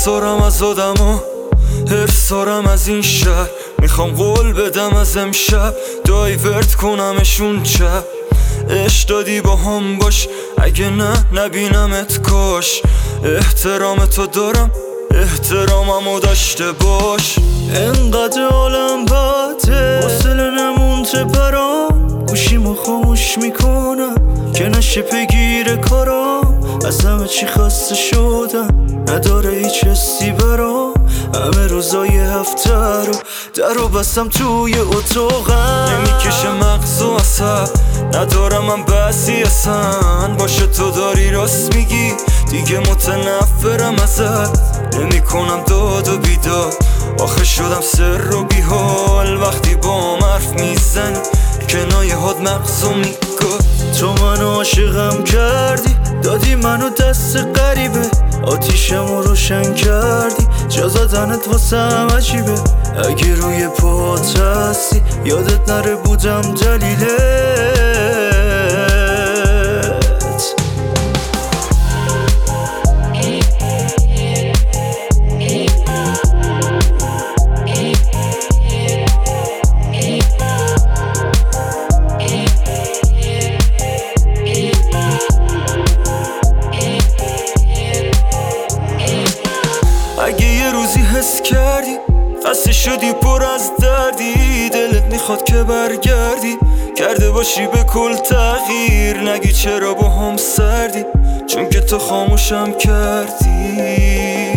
ارسارم از آدما، ارسارم از این شهر. میخوام قول بدم از امشب دایورت کنمشون چپ. عشق دادی با هم باش، اگه نه نبینمت کاش. احترام تو دارم، احتراممو داشته باش. انقدر عالم بده حوصله نمونده برام، گوشیمو خاموش میکنم که نشه پیگیر کارام. از همه چی خسته شدم، نداره هیچ حسی برام. همه روزای هفته رو درو بستم توی اتاقم. نمیکشه مغز و عصب، ندارم من بسی اصلا. باشه تو داری راست میگی، دیگه متنفرم ازت. نمیکنم داد و بیداد، آخه شدم سر و بیحال. وقتی با حرف میزنی کنایه هات مغزو میگاد. تو منو عاشقم کردی، دادی منو دست غریبه. آتیشمو روشن کردی، جا زدنت واسم عجیبه. اگه روی پات هستی یادت نره بودم دلیلت. اگه یه روزی حس کردی خسته شدی پر از دردی، دلت میخواد که برگردی کرده باشی به کل تغییر. نگی چرا با هم سردی، چون که تو خاموشم کردی.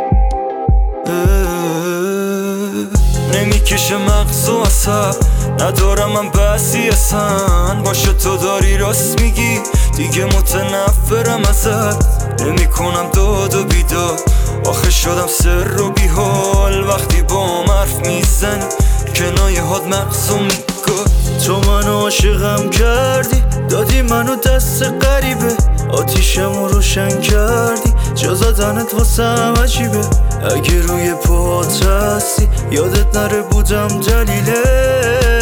نمیکشه مغز و عصب، ندارم من بسی اصلا. باشه تو داری راست میگی، دیگه متنفرم ازت. نمیکنم داد و بیداد، آخه شدم سر و بیحال. وقتی با حرف میزنی کنایه هات مغزو میگاد. تو منو عاشقم کردی، دادی منو دست غریبه. آتیشمو روشن کردی، جا زدنت واسم عجیبه. اگه روی پات هستی یادت نره بودم دلیلت.